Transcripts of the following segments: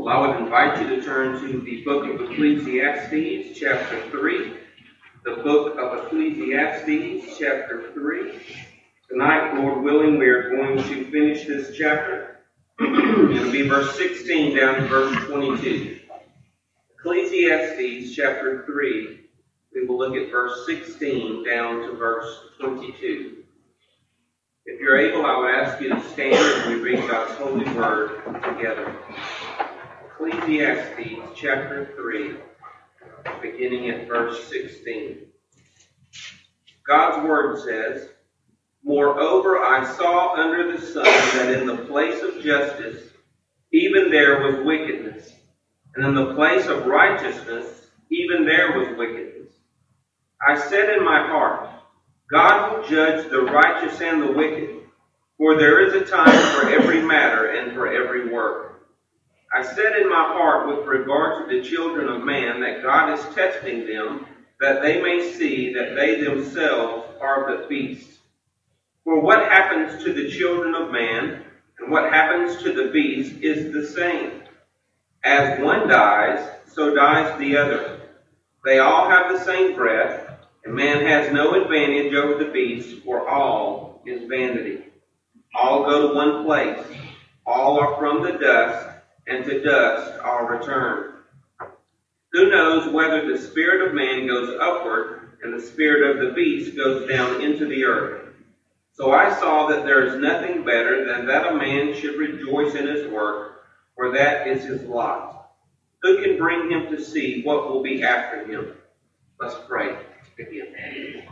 I would invite you to turn to the book of Ecclesiastes, chapter 3. The book of Ecclesiastes, chapter 3. Tonight, Lord willing, we are going to finish this chapter. It'll be verse 16 down to verse 22. Ecclesiastes, chapter 3. We will look at verse 16 down to verse 22. If you're able, I would ask you to stand as we read God's holy word together. Ecclesiastes chapter 3, beginning at verse 16. God's word says, "Moreover, I saw under the sun that in the place of justice, even there was wickedness, and in the place of righteousness, even there was wickedness. I said in my heart, God will judge the righteous and the wicked, for there is a time for every matter and for every work. I said in my heart with regard to the children of man that God is testing them, that they may see that they themselves are but beasts. For what happens to the children of man and what happens to the beast is the same. As one dies, so dies the other. They all have the same breath, and man has no advantage over the beast, for all is vanity. All go to one place. All are from the dust, and to dust all return. Who knows whether the spirit of man goes upward, and the spirit of the beast goes down into the earth? So I saw that there is nothing better than that a man should rejoice in his work, for that is his lot. Who can bring him to see what will be after him?" Let's pray again.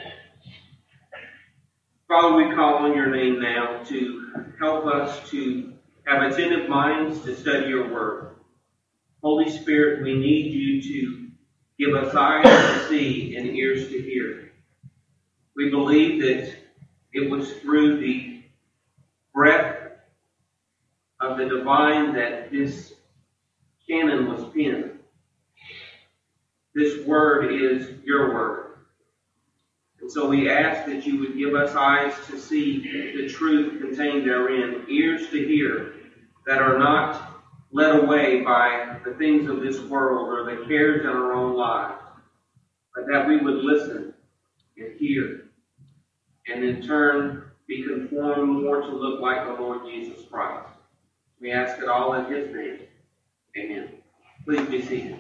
Father, we call on your name now to help us to have attentive minds to study your word. Holy Spirit, we need you to give us eyes to see and ears to hear. We believe that it was through the breath of the divine that this canon was penned. This word is your word. And so we ask that you would give us eyes to see the truth contained therein, ears to hear, that are not led away by the things of this world or the cares in our own lives, but that we would listen and hear, and in turn be conformed more to look like the Lord Jesus Christ. We ask it all in his name. Amen. Please be seated.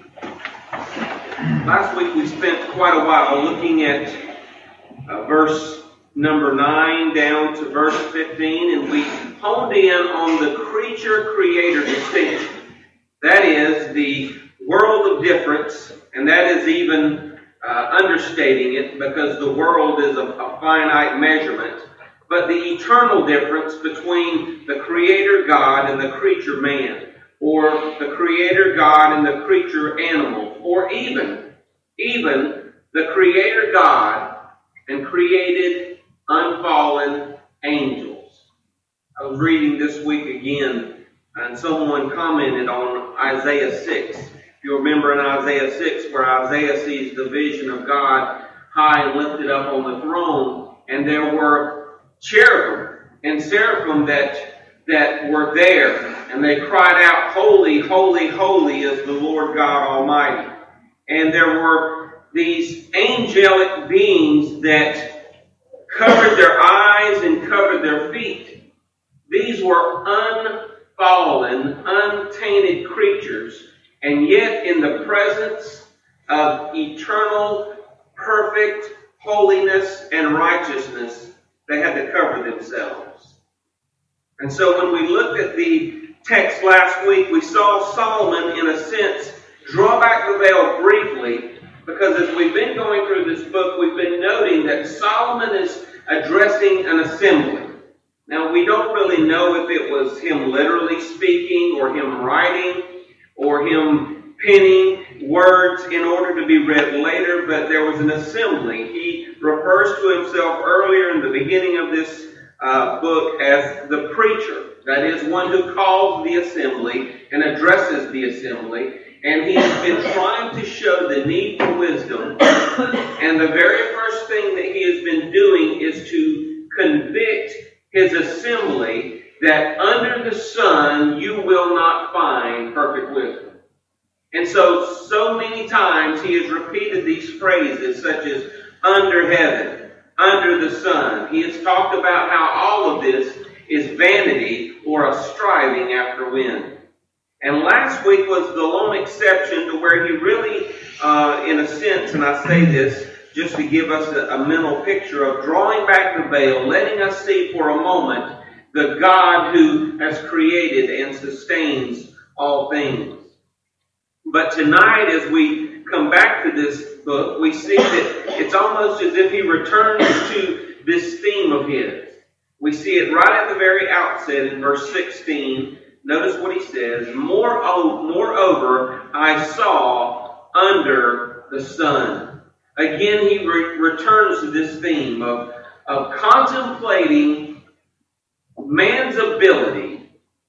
Last week we spent quite a while looking at verse number 9 down to verse 15, and we honed in on the creature-creator distinction. That is the world of difference, and that is even understating it, because the world is a finite measurement. But the eternal difference between the Creator God and the creature man, or the Creator God and the creature animal, or even the Creator God and created unfallen angels. I was reading this week again, and someone commented on Isaiah 6. If you remember in Isaiah 6, where Isaiah sees the vision of God high and lifted up on the throne, and there were cherubim and seraphim that were there, and they cried out, "Holy, holy, holy is the Lord God Almighty." And there were these angelic beings that covered their eyes and covered their feet. These were unfallen, untainted creatures, and yet in the presence of eternal, perfect holiness and righteousness, they had to cover themselves. And so when we looked at the text last week, we saw Solomon, in a sense, draw back the veil briefly, because as we've been going through this book, we've been noting that Solomon is addressing an assembly. Now, we don't really know if it was him literally speaking, or him writing, or him penning words in order to be read later, but there was an assembly. He refers to himself earlier in the beginning of this book as the preacher. That is, one who calls the assembly and addresses the assembly. And he has been trying to show the need for wisdom. And the very first thing that he has been doing is to convict his assembly that under the sun you will not find perfect wisdom. And so many times he has repeated these phrases such as under heaven, under the sun. He has talked about how all of this is vanity or a striving after wind. And last week was the lone exception to where he really, in a sense, and I say this just to give us a mental picture of drawing back the veil, letting us see for a moment the God who has created and sustains all things. But tonight, as we come back to this book, we see that it's almost as if he returns to this theme of his. We see it right at the very outset in verse 16. Notice what he says. Moreover, I saw under the sun. Again, he returns to this theme of contemplating man's ability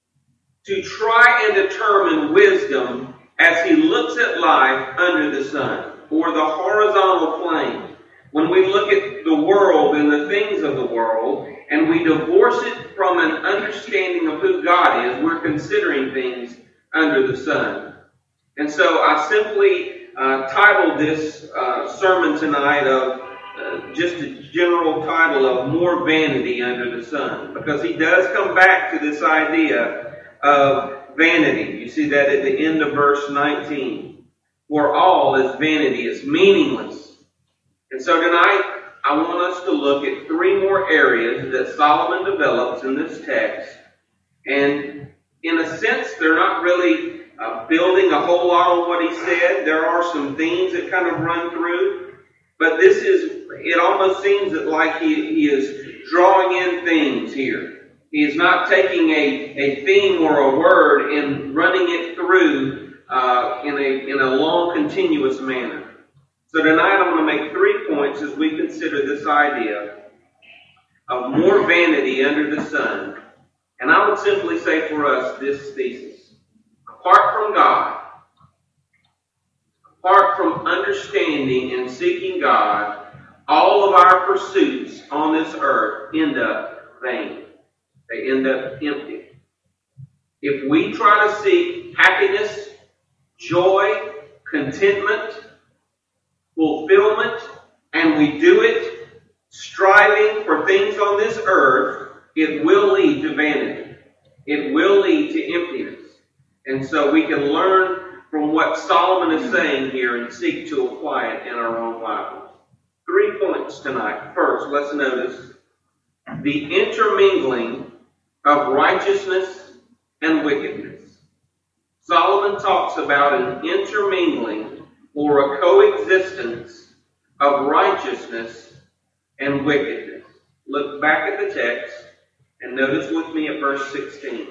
to try and determine wisdom as he looks at life under the sun, or the horizontal plane. When we look at the world and the things of the world, and we divorce it from an understanding of who God is, we're considering things under the sun. And so I simply titled this sermon tonight of just a general title of More Vanity Under the Sun, because he does come back to this idea of vanity. You see that at the end of verse 19. For all is vanity, it's meaningless. And so tonight, I want us to look at three more areas that Solomon develops in this text. And in a sense, they're not really building a whole lot on what he said. There are some themes that kind of run through. But it almost seems that like he is drawing in things here. He is not taking a theme or a word and running it through in a long, continuous manner. So tonight I'm going to make 3 points as we consider this idea of more vanity under the sun. And I would simply say for us this thesis. Apart from God, apart from understanding and seeking God, all of our pursuits on this earth end up vain. They end up empty. If we try to seek happiness, joy, contentment, fulfillment, and we do it striving for things on this earth, it will lead to vanity. It will lead to emptiness. And so we can learn from what Solomon is saying here and seek to apply it in our own lives. 3 points tonight. First, let's notice the intermingling of righteousness and wickedness. Solomon talks about an intermingling or a coexistence of righteousness and wickedness. Look back at the text and notice with me at verse 16.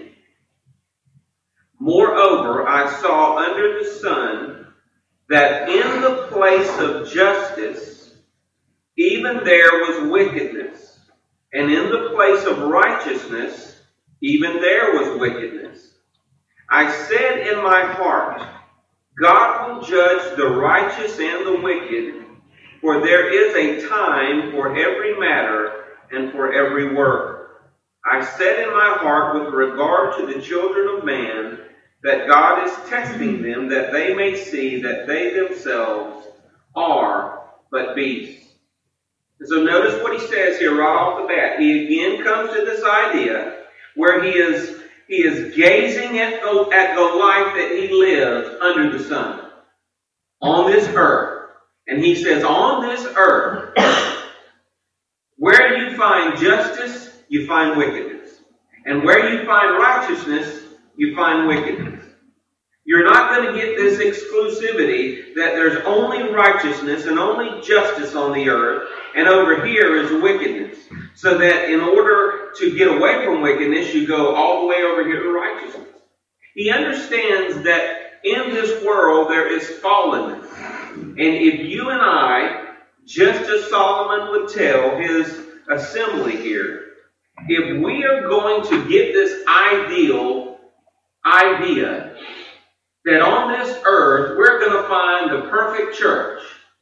Moreover, I saw under the sun that in the place of justice, even there was wickedness, and in the place of righteousness, even there was wickedness. I said in my heart, God will judge the righteous and the wicked, for there is a time for every matter and for every work. I said in my heart with regard to the children of man, that God is testing them, that they may see that they themselves are but beasts. And so notice what he says here right off the bat. He again comes to this idea where he is gazing at the life that he lived under the sun, on this earth. And he says, on this earth, where you find justice, you find wickedness. And where you find righteousness, you find wickedness. You're not going to get this exclusivity that there's only righteousness and only justice on the earth, and over here is wickedness. So that in order to get away from wickedness, you go all the way over here to righteousness. He understands that in this world there is fallenness. And if you and I, just as Solomon would tell his assembly here, if we are going to get this ideal idea that on this earth we're going to find the perfect church,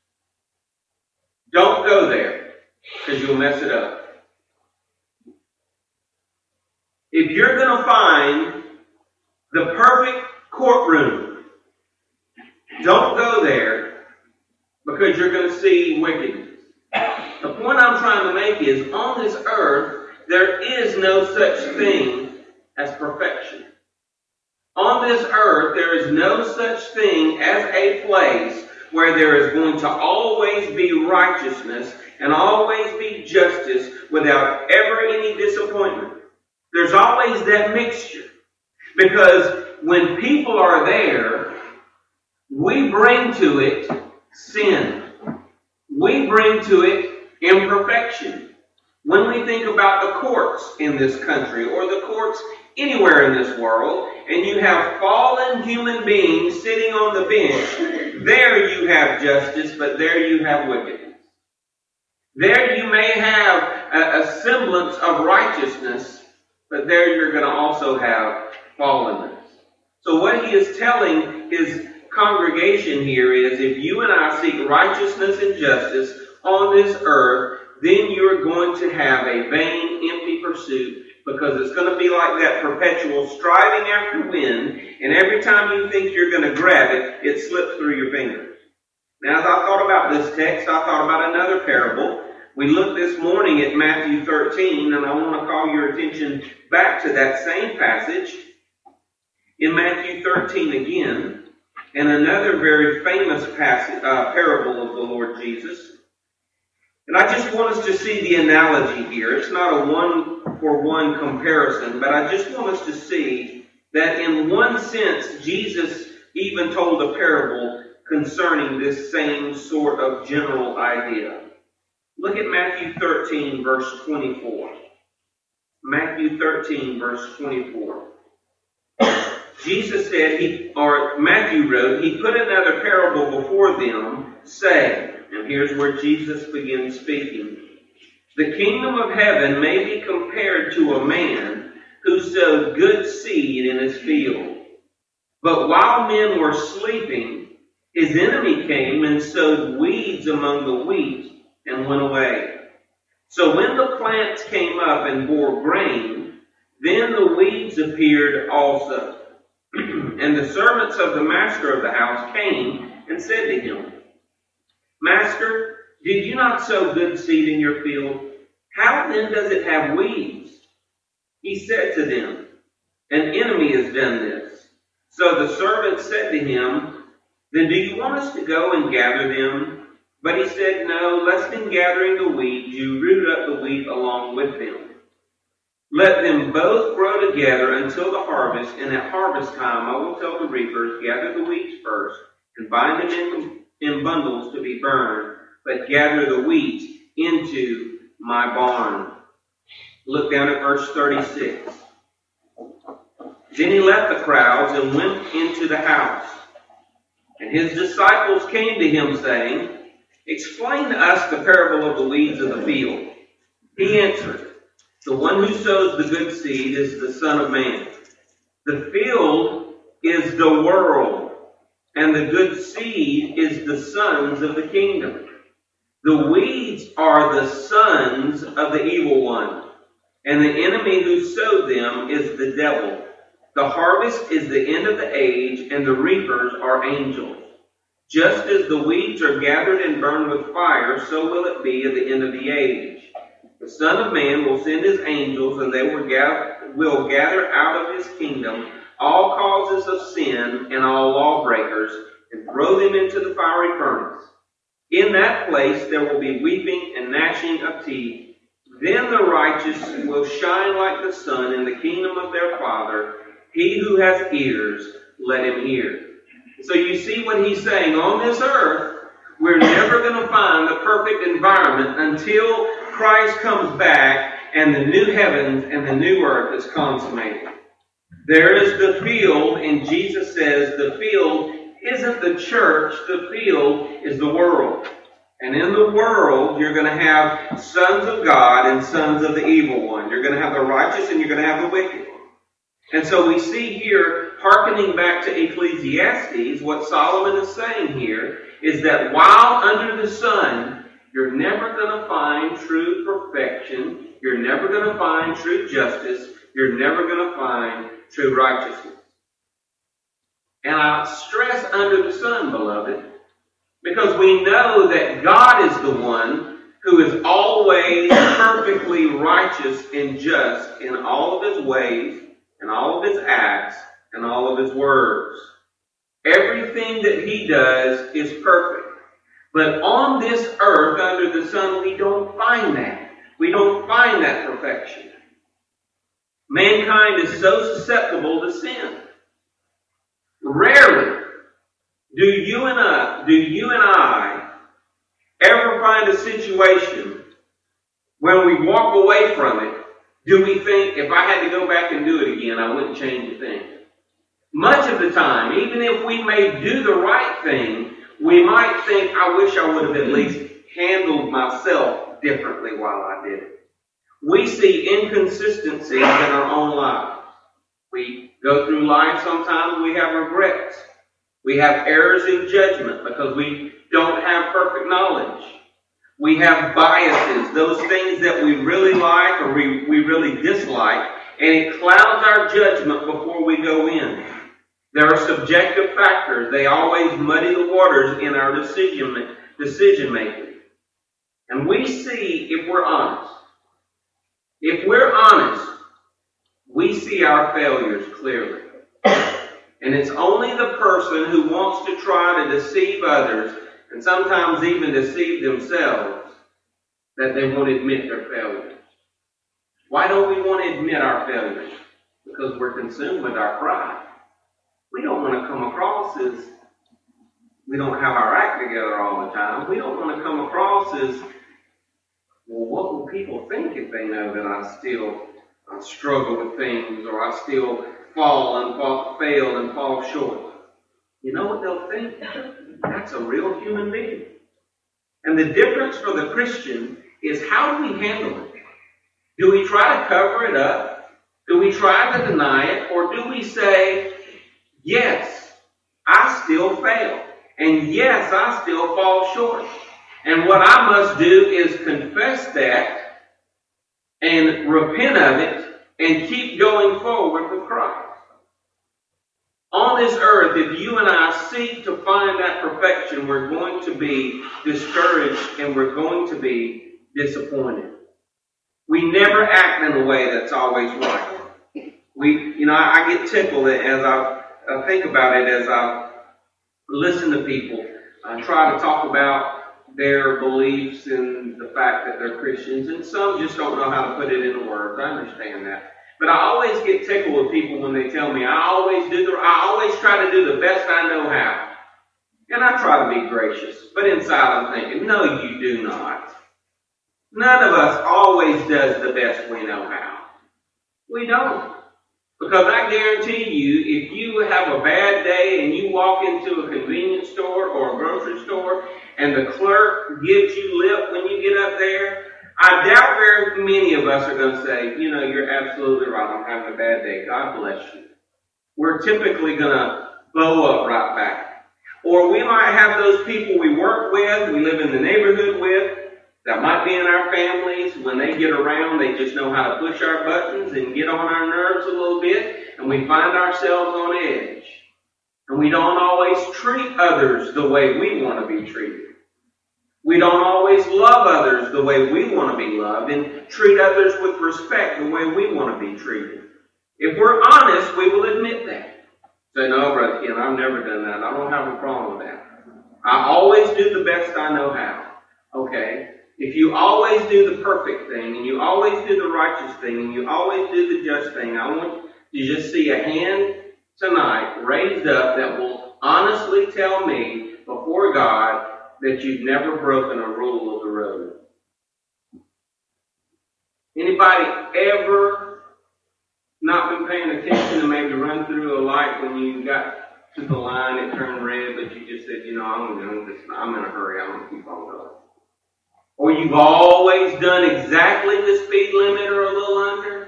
don't go there, because you'll mess it up. If you're going to find the perfect courtroom, don't go there because you're going to see wickedness. The point I'm trying to make is, on this earth, there is no such thing as perfection. On this earth, there is no such thing as a place where there is going to always be righteousness and always be justice without ever any disappointment. There's always that mixture. Because when people are there, we bring to it sin. We bring to it imperfection. When we think about the courts in this country or the courts anywhere in this world, and you have fallen human beings sitting on the bench, there you have justice, but there you have wickedness. There you may have a semblance of righteousness, but there you're going to also have fallenness. So what he is telling his congregation here is, if you and I seek righteousness and justice on this earth, then you're going to have a vain, empty pursuit, because it's going to be like that perpetual striving after wind, and every time you think you're going to grab it, it slips through your fingers. Now, as I thought about this text, I thought about another parable. We looked this morning at Matthew 13, and I want to call your attention back to that same passage in Matthew 13 again, and another very famous parable of the Lord Jesus. And I just want us to see the analogy here. It's not a one-for-one comparison, but I just want us to see that in one sense, Jesus even told a parable concerning this same sort of general idea. Look at Matthew 13, verse 24. Matthew 13, verse 24. Jesus said, Matthew wrote, he put another parable before them, saying, and here's where Jesus begins speaking. The kingdom of heaven may be compared to a man who sowed good seed in his field. But while men were sleeping, his enemy came and sowed weeds among the wheat and went away. So when the plants came up and bore grain, then the weeds appeared also. And the servants of the master of the house came and said to him, Master, did you not sow good seed in your field? How then does it have weeds? He said to them, An enemy has done this. So the servants said to him, Then do you want us to go and gather them? But he said, No, lest in gathering the weeds you root up the wheat along with them. Let them both grow together until the harvest, and at harvest time I will tell the reapers, Gather the weeds first, and bind them in bundles to be burned, but gather the wheat into my barn. Look down at verse 36. Then he left the crowds and went into the house. And his disciples came to him, saying, Explain to us the parable of the weeds of the field. He answered, The one who sows the good seed is the Son of Man. The field is the world, and the good seed is the sons of the kingdom. The weeds are the sons of the evil one, and the enemy who sowed them is the devil. The harvest is the end of the age, and the reapers are angels. Just as the weeds are gathered and burned with fire, so will it be at the end of the age. The Son of Man will send his angels, and they will gather out of his kingdom all causes of sin and all lawbreakers, and throw them into the fiery furnace. In that place there will be weeping and gnashing of teeth. Then the righteous will shine like the sun in the kingdom of their Father. He who has ears, let him hear. So you see what he's saying. On this earth, we're never going to find the perfect environment until Christ comes back and the new heavens and the new earth is consummated. There is the field, and Jesus says the field isn't the church, the field is the world. And in the world, you're going to have sons of God and sons of the evil one. You're going to have the righteous and you're going to have the wicked. And so we see here, hearkening back to Ecclesiastes, what Solomon is saying here is that while under the sun, you're never going to find true perfection. You're never going to find true justice. you're never going to find true righteousness. And I stress under the sun, beloved, because we know that God is the one who is always perfectly righteous and just in all of his ways, and all of his acts, and all of his words. Everything that he does is perfect. But on this earth, under the sun, we don't find that. We don't find that perfection. Mankind is so susceptible to sin. Rarely do you and I ever find a situation when we walk away from it, do we think, if I had to go back and do it again, I wouldn't change a thing? Much of the time, even if we may do the right thing, we might think, I wish I would have at least handled myself differently while I did it. We see inconsistencies in our own lives. We go through life, sometimes we have regrets. We have errors in judgment because we don't have perfect knowledge. We have biases, those things that we really like or we really dislike, and it clouds our judgment before we go in. There are subjective factors. They always muddy the waters in our decision making. And we see, if we're honest, we see our failures clearly. And it's only the person who wants to try to deceive others, and sometimes even deceive themselves, that they won't admit their failures. Why don't we want to admit our failures? Because we're consumed with our pride. We don't want to come across as we don't have our act together all the time. We don't want to come across as, well, what will people think if they know that I still struggle with things, or I still fail and fall short? You know what they'll think? That's a real human being. And the difference for the Christian is, how do we handle it? Do we try to cover it up? Do we try to deny it? Or do we say, yes, I still fail. And yes, I still fall short. And what I must do is confess that and repent of it and keep going forward with Christ. On this earth, if you and I seek to find that perfection, we're going to be discouraged and we're going to be disappointed. We never act in a way that's always right. I get tickled as I think about it, as I listen to people try to talk about their beliefs and the fact that they're Christians, and some just don't know how to put it into words. I understand that. But I always get tickled with people when they tell me I always try to do the best I know how. And I try to be gracious, but inside I'm thinking, no, you do not. None of us always does the best we know how. We don't. Because I guarantee you, if you have a bad day and you walk into a convenience store or a grocery store and the clerk gives you lip when you get up there, I doubt very many of us are going to say, you're absolutely right, I'm having a bad day, God bless you. We're typically going to bow up right back. Or we might have those people we work with, we live in the neighborhood with, that might be in our families. When they get around, they just know how to push our buttons and get on our nerves a little bit, and we find ourselves on edge. And we don't always treat others the way we want to be treated. We don't always love others the way we want to be loved, and treat others with respect the way we want to be treated. If we're honest, we will admit that. Say, no, Brother Ken, I've never done that. I don't have a problem with that. I always do the best I know how. Okay. If you always do the perfect thing, and you always do the righteous thing, and you always do the just thing, I want you to just see a hand tonight raised up that will honestly tell me before God that you've never broken a rule of the road. Anybody ever not been paying attention and maybe run through a light when you got to the line, it turned red, but you just said, I'm in a hurry, I'm going to keep on going? Or you've always done exactly the speed limit or a little under?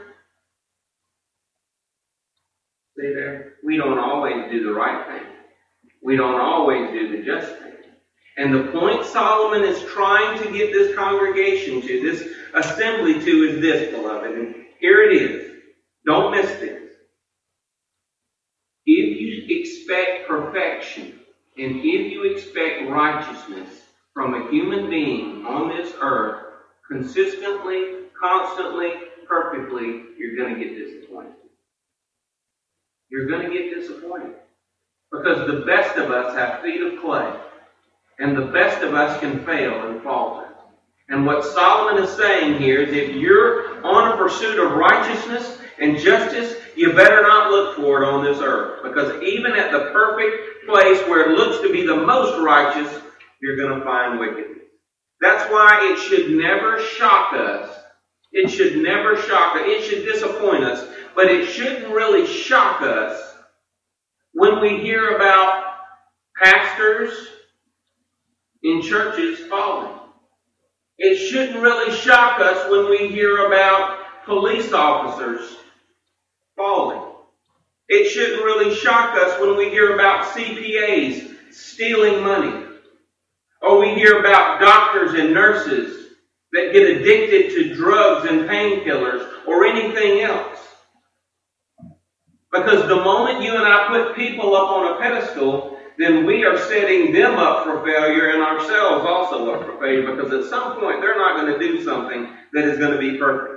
See there? We don't always do the right thing. We don't always do the just thing. And the point Solomon is trying to get this congregation to, this assembly to, is this, beloved. And here it is. Don't miss this. If you expect perfection, and if you expect righteousness from a human being on this earth, consistently, constantly, perfectly, you're going to get disappointed. You're going to get disappointed. Because the best of us have feet of clay. And the best of us can fail and falter. And what Solomon is saying here is if you're on a pursuit of righteousness and justice, you better not look for it on this earth. Because even at the perfect place where it looks to be the most righteous, you're going to find wickedness. That's why it should never shock us. It should never shock us. It should disappoint us. But it shouldn't really shock us when we hear about pastors in churches falling. It shouldn't really shock us when we hear about police officers falling. It shouldn't really shock us when we hear about CPAs stealing money. Or we hear about doctors and nurses that get addicted to drugs and painkillers or anything else. Because the moment you and I put people up on a pedestal, then we are setting them up for failure and ourselves also up for failure, because at some point they're not going to do something that is going to be perfect.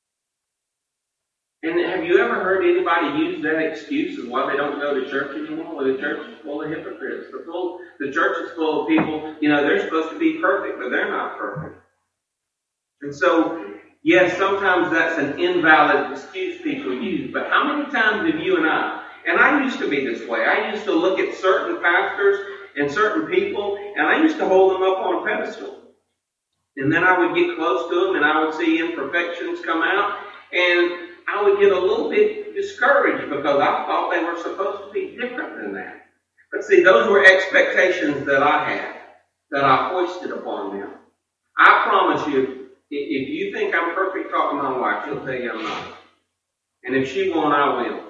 And have you ever heard anybody use that excuse of why they don't go to church anymore? Well, the church is full of hypocrites. The church is full of people, they're supposed to be perfect, but they're not perfect. And so, yes, sometimes that's an invalid excuse people use, but how many times have you and I used to be this way. I used to look at certain pastors and certain people, and I used to hold them up on a pedestal. And then I would get close to them, and I would see imperfections come out, and I would get a little bit discouraged because I thought they were supposed to be different than that. But see, those were expectations that I had, that I hoisted upon them. I promise you, if you think I'm perfect, talk to my wife, she'll tell you I'm not. And if she won't, I will.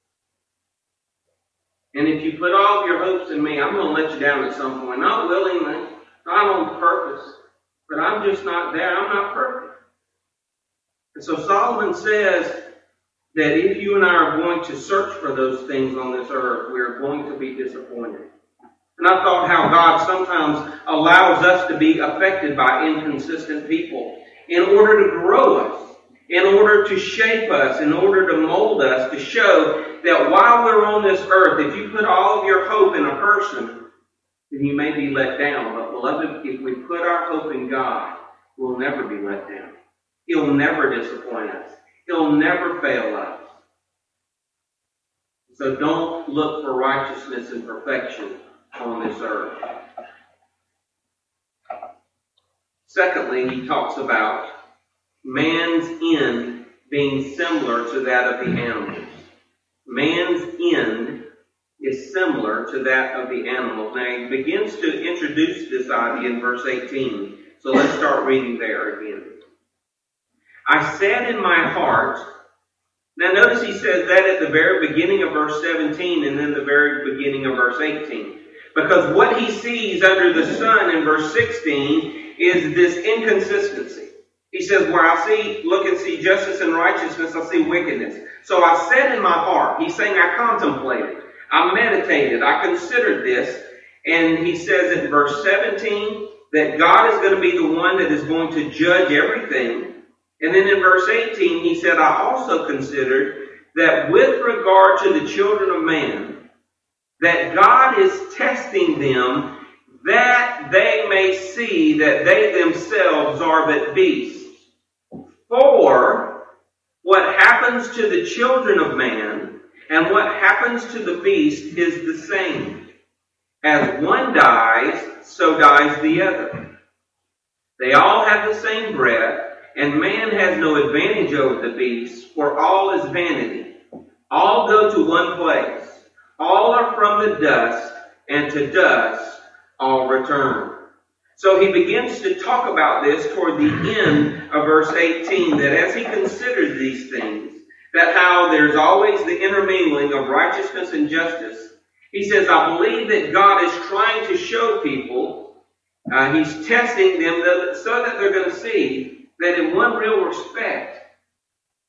And if you put all of your hopes in me, I'm going to let you down at some point. Not willingly, not on purpose, but I'm just not there. I'm not perfect. And so Solomon says that if you and I are going to search for those things on this earth, we are going to be disappointed. And I thought how God sometimes allows us to be affected by inconsistent people in order to grow us, in order to shape us, in order to mold us, to show that while we're on this earth, if you put all of your hope in a person, then you may be let down. But beloved, if we put our hope in God, we'll never be let down. He'll never disappoint us. He'll never fail us. So don't look for righteousness and perfection on this earth. Secondly, he talks about man's end being similar to that of the animals. Man's end is similar to that of the animals. Now, he begins to introduce this idea in verse 18. So let's start reading there again. I said in my heart. Now notice he says that at the very beginning of verse 17 and then the very beginning of verse 18. Because what he sees under the sun in verse 16 is this inconsistency. He says, where I look and see justice and righteousness, I see wickedness. So I said in my heart, he's saying I contemplated, I meditated, I considered this. And he says in verse 17 that God is going to be the one that is going to judge everything. And then in verse 18, he said, I also considered that with regard to the children of man, that God is testing them that they may see that they themselves are but beasts. For what happens to the children of man and what happens to the beast is the same. As one dies, so dies the other. They all have the same breath, and man has no advantage over the beast, for all is vanity. All go to one place. All are from the dust, and to dust all return. So he begins to talk about this toward the end of verse 18, that as he considers these things, that how there's always the intermingling of righteousness and justice, he says, I believe that God is trying to show people, he's testing them so that they're going to see that in one real respect,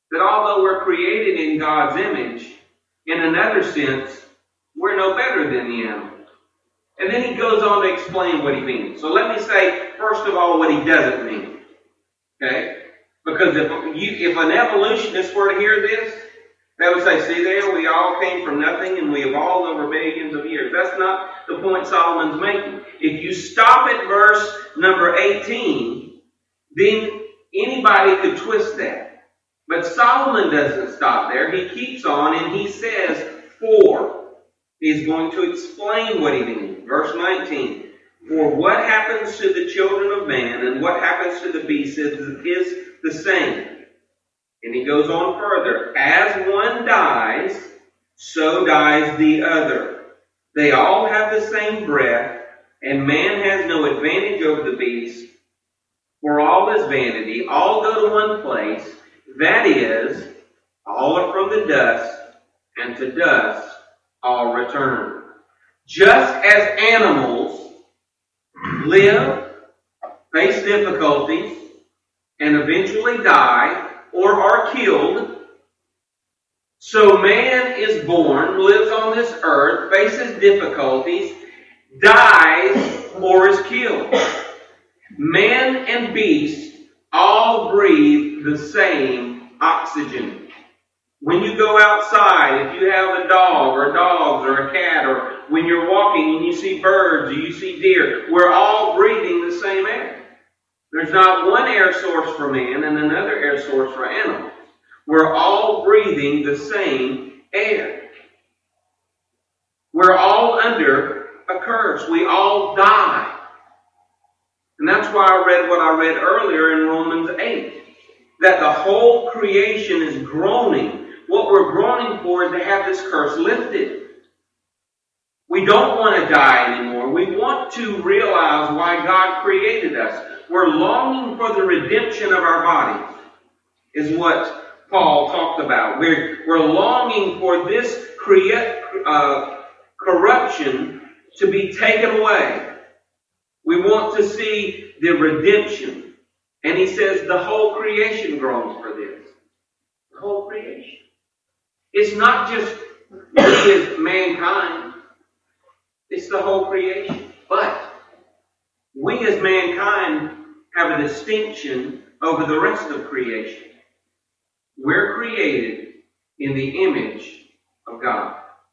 that although we're created in God's image, in another sense, we're no better than the animals. And then he goes on to explain what he means. So let me say, first of all, what he doesn't mean. Okay? Because if an evolutionist were to hear this, they would say, see there, we all came from nothing and we evolved over millions of years. That's not the point Solomon's making. If you stop at verse number 18, then anybody could twist that. But Solomon doesn't stop there. He keeps on and he says, for. He's going to explain what he means. Verse 19. For what happens to the children of man and what happens to the beasts is the same. And he goes on further. As one dies, so dies the other. They all have the same breath, and man has no advantage over the beast. For all is vanity. All go to one place. That is, all are from the dust, and to dust all return. Just as animals live, face difficulties, and eventually die or are killed, so man is born, lives on this earth, faces difficulties, dies, or is killed. Man and beast all breathe the same oxygen. When you go outside, if you have a dog or dogs or a cat, or when you're walking and you see birds or you see deer, we're all breathing the same air. There's not one air source for man and another air source for animals. We're all breathing the same air. We're all under a curse. We all die. And that's why I read what I read earlier in Romans 8. That the whole creation is groaning. What we're groaning for is to have this curse lifted. We don't want to die anymore. We want to realize why God created us. We're longing for the redemption of our bodies, is what Paul talked about. We're longing for this corruption to be taken away. We want to see the redemption. And he says the whole creation groans for this. The whole creation. It's not just we as mankind. It's the whole creation. But we as mankind have a distinction over the rest of creation. We're created in the image of God.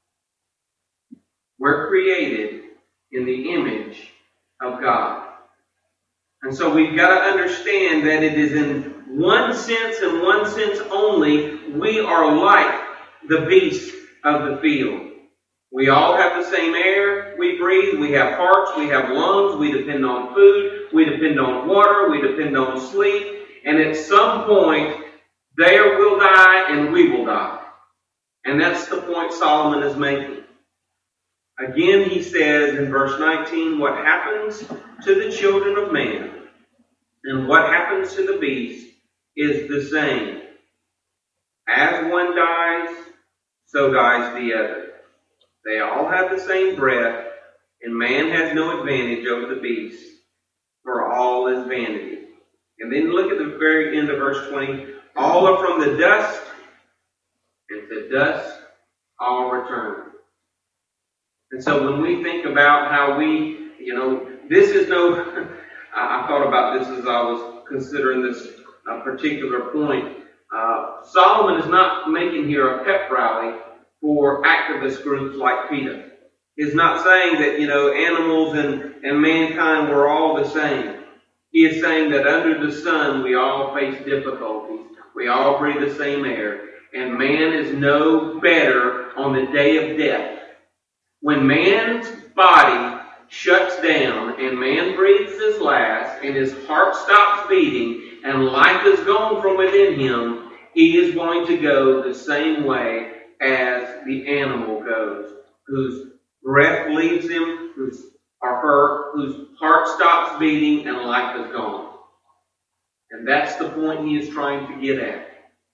We're created in the image of God. And so we've got to understand that it is in one sense and one sense only, we are like the beasts of the field. We all have the same air we breathe. We have hearts. We have lungs. We depend on food. We depend on water. We depend on sleep. And at some point, they will die and we will die. And that's the point Solomon is making. Again, he says in verse 19, what happens to the children of man and what happens to the beast is the same. As one dies, so dies the other. They all have the same breath, and man has no advantage over the beast, for all is vanity. And then look at the very end of verse 20. All are from the dust, and to dust all return. And so when we think about how we, this is no, I thought about this as I was considering this particular point. Solomon is not making here a pep rally for activist groups like PETA. He's not saying that, animals and mankind were all the same. He is saying that under the sun we all face difficulties. We all breathe the same air. And man is no better on the day of death. When man's body shuts down and man breathes his last and his heart stops beating and life is gone from within him, he is going to go the same way as the animal goes, whose breath leaves him, whose heart stops beating and life is gone. And that's the point he is trying to get at.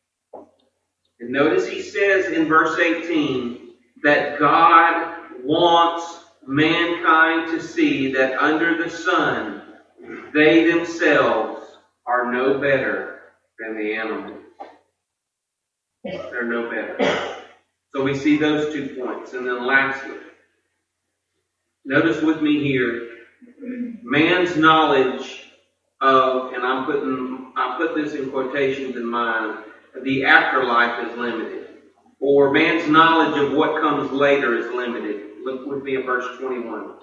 And notice he says in verse 18 that God wants mankind to see that under the sun, they themselves are no better than the animals. They're no better. So we see those 2 points. And then lastly, notice with me here, man's knowledge of, and I put this in quotations in mind, the afterlife is limited. Or man's knowledge of what comes later is limited. Look with me at verse 21.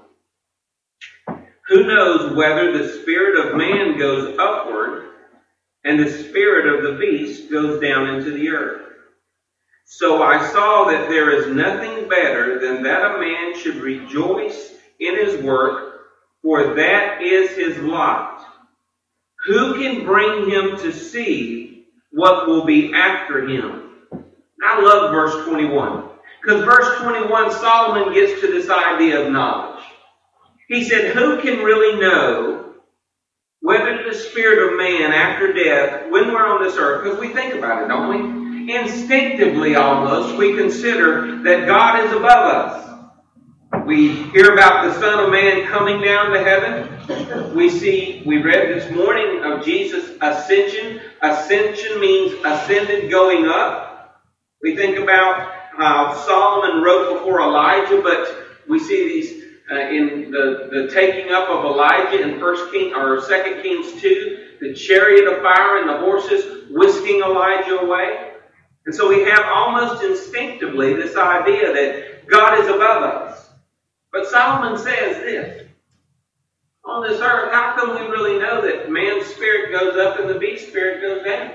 Who knows whether the spirit of man goes upward and the spirit of the beast goes down into the earth? So I saw that there is nothing better than that a man should rejoice in his work, for that is his lot. Who can bring him to see what will be after him? I love verse 21. Because verse 21, Solomon gets to this idea of knowledge. He said, who can really know whether the spirit of man after death, when we're on this earth, because we think about it, don't we? Instinctively almost, we consider that God is above us. We hear about the Son of Man coming down to heaven. We read this morning of Jesus' ascension. Ascension means ascended, going up. We think about how Solomon wrote before Elijah, but we see these in the taking up of Elijah in 2 Kings 2, the chariot of fire and the horses whisking Elijah away. And so we have almost instinctively this idea that God is above us. But Solomon says this, on this earth, how can we really know that man's spirit goes up and the beast's spirit goes down?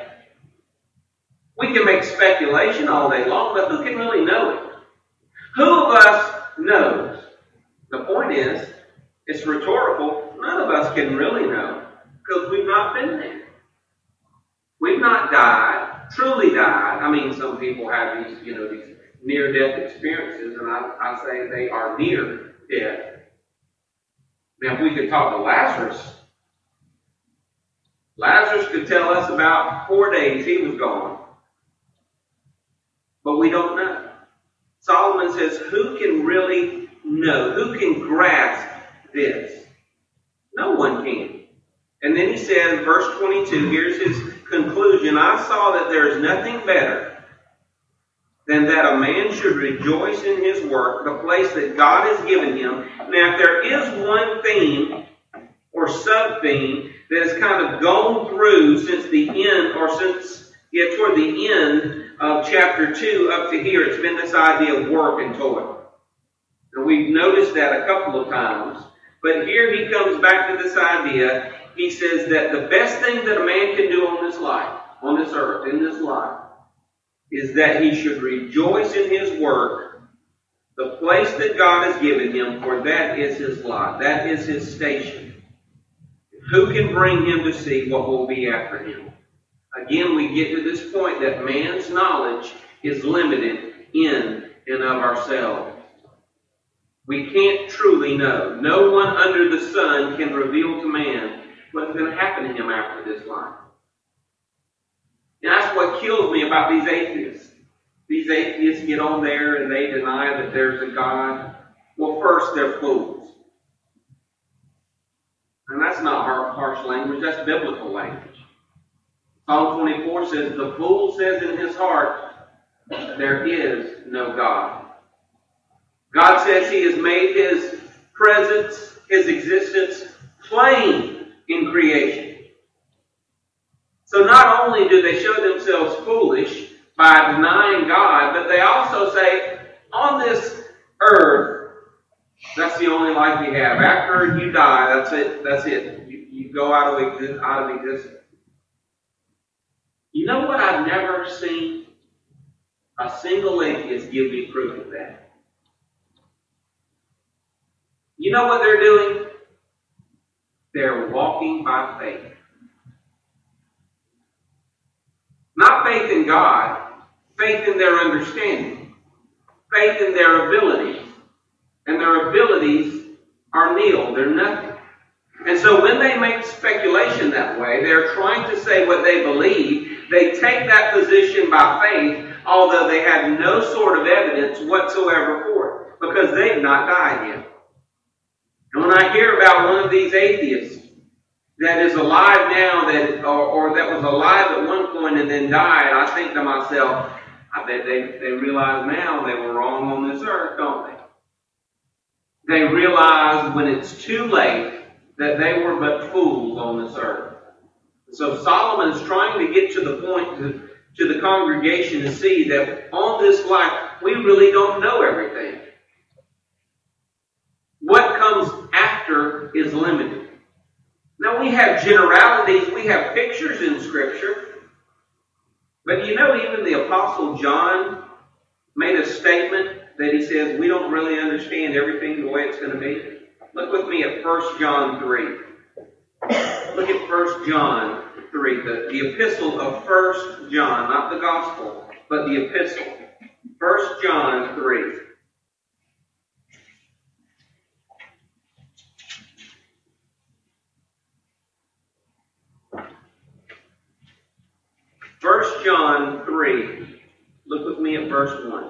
We can make speculation all day long, but who can really know it? Who of us knows? The point is, it's rhetorical. None of us can really know because we've not been there. We've not died, truly died. I mean, some people have these near-death experiences, and I say they are near death. Now, if we could talk to Lazarus, Lazarus could tell us about 4 days he was gone. But we don't know. Solomon says, who can really know? Who can grasp this? No one can. And then he says, verse 22, here's his conclusion. I saw that there is nothing better than that a man should rejoice in his work, the place that God has given him. Now, if there is one theme or sub-theme that has kind of gone through since the end, or toward the end of chapter 2 up to here, it's been this idea of work and toil. And we've noticed that a couple of times. But here he comes back to this idea. He says that the best thing that a man can do on this life, on this earth, in this life, is that he should rejoice in his work, the place that God has given him, for that is his lot. That is his station. Who can bring him to see what will be after him? Again, we get to this point that man's knowledge is limited in and of ourselves. We can't truly know. No one under the sun can reveal to man what's going to happen to him after this life. And that's what kills me about these atheists. These atheists get on there and they deny that there's a God. Well, first, they're fools. And that's not harsh language, that's biblical language. Psalm 24 says, the fool says in his heart, there is no God. God says he has made his presence, his existence, plain in creation. So not only do they show themselves foolish by denying God, but they also say, on this earth, that's the only life you have. After you die, that's it. That's it. You go out of existence. You know what I've never seen? A single atheist give me proof of that. You know what they're doing? They're walking by faith. Not faith in God, faith in their understanding, faith in their abilities. And their abilities are nil, they're nothing. And so when they make speculation that way, they're trying to say what they believe. They take that position by faith, although they have no sort of evidence whatsoever for it, because they've not died yet. And when I hear about one of these atheists that is alive now, or that was alive at one point and then died, I think to myself, I bet they realize now they were wrong on this earth, don't they? They realize when it's too late that they were but fools on this earth. So Solomon is trying to get to the point to the congregation to see that on this life, we really don't know everything. What comes after is limited. Now we have generalities, we have pictures in Scripture, but you know even the Apostle John made a statement that he says we don't really understand everything the way it's going to be. Look with me at 1 John 3. Look at 1 John 3, the epistle of 1 John, not the gospel, but the epistle. 1 John 3. First John 3, look with me at verse 1.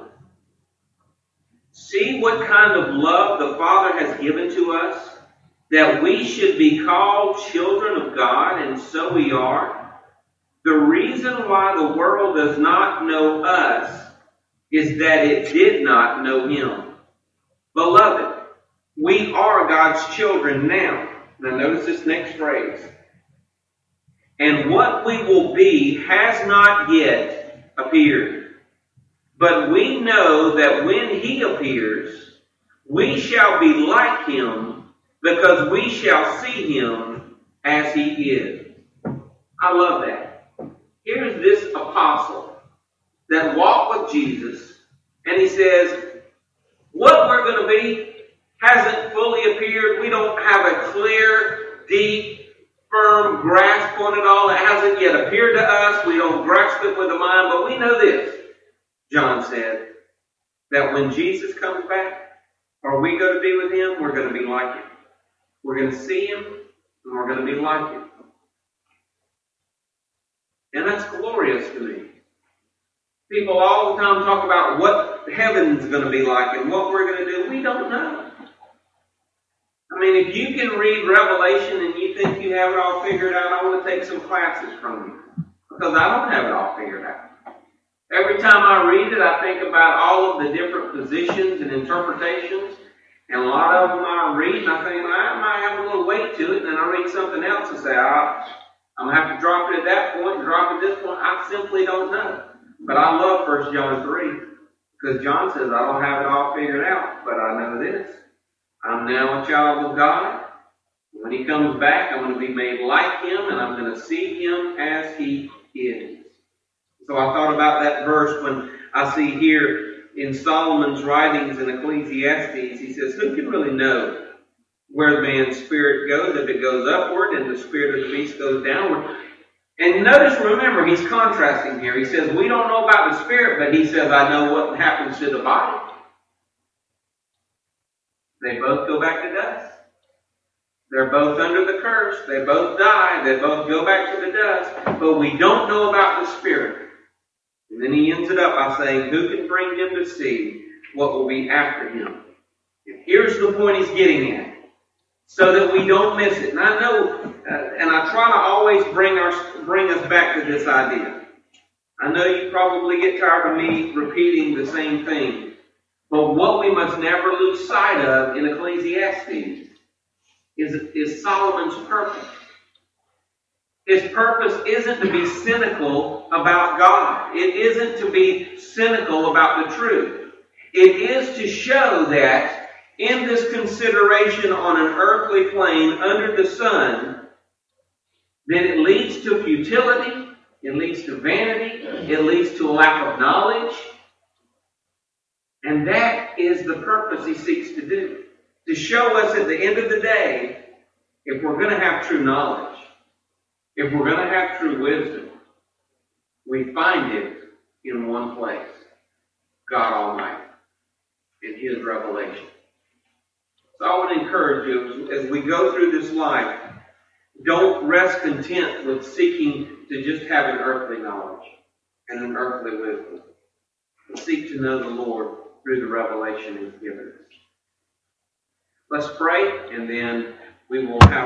See what kind of love the Father has given to us, that we should be called children of God, and so we are. The reason why the world does not know us is that it did not know Him. Beloved, we are God's children now. Now notice this next phrase. And what we will be has not yet appeared. But we know that when He appears, we shall be like Him, because we shall see Him as He is. I love that. Here's this apostle that walked with Jesus, and he says, what we're going to be hasn't fully appeared. We don't have a clear, deep, firm grasp on it all. It hasn't yet appeared to us. We don't grasp it with the mind, but we know this, John said, that when Jesus comes back, or we go to be with Him, we're going to be like Him. We're going to see Him, and we're going to be like Him. And that's glorious to me. People all the time talk about what heaven's going to be like and what we're going to do. We don't know. I mean, if you can read Revelation and you think you have it all figured out, I want to take some classes from you. Because I don't have it all figured out. Every time I read it, I think about all of the different positions and interpretations. And a lot of them I read and I think, well, I might have a little weight to it. And then I read something else and say, I'm going to have to drop it at that point and drop it at this point. I simply don't know. But I love 1 John 3. Because John says, I don't have it all figured out. But I know this. I'm now a child of God. When He comes back, I'm going to be made like Him. And I'm going to see Him as He is. So I thought about that verse when I see here in Solomon's writings in Ecclesiastes, he says, who can really know where the man's spirit goes, if it goes upward and the spirit of the beast goes downward? And notice, remember, he's contrasting here. He says, we don't know about the spirit, but he says, I know what happens to the body. They both go back to dust. They're both under the curse. They both die. They both go back to the dust. But we don't know about the spirit. And then he ends it up by saying, who can bring him to see what will be after him? And here's the point he's getting at, so that we don't miss it. And I know, and I try to always bring us back to this idea. I know you probably get tired of me repeating the same thing. But what we must never lose sight of in Ecclesiastes is Solomon's purpose. His purpose isn't to be cynical about God. It isn't to be cynical about the truth. It is to show that in this consideration on an earthly plane under the sun, that it leads to futility, it leads to vanity, it leads to a lack of knowledge. And that is the purpose he seeks to do. To show us at the end of the day, if we're going to have true knowledge, if we're going to have true wisdom, we find it in one place, God Almighty, in His revelation. So I want to encourage you, as we go through this life, don't rest content with seeking to just have an earthly knowledge and an earthly wisdom. But seek to know the Lord through the revelation He's given us. Let's pray, and then we will have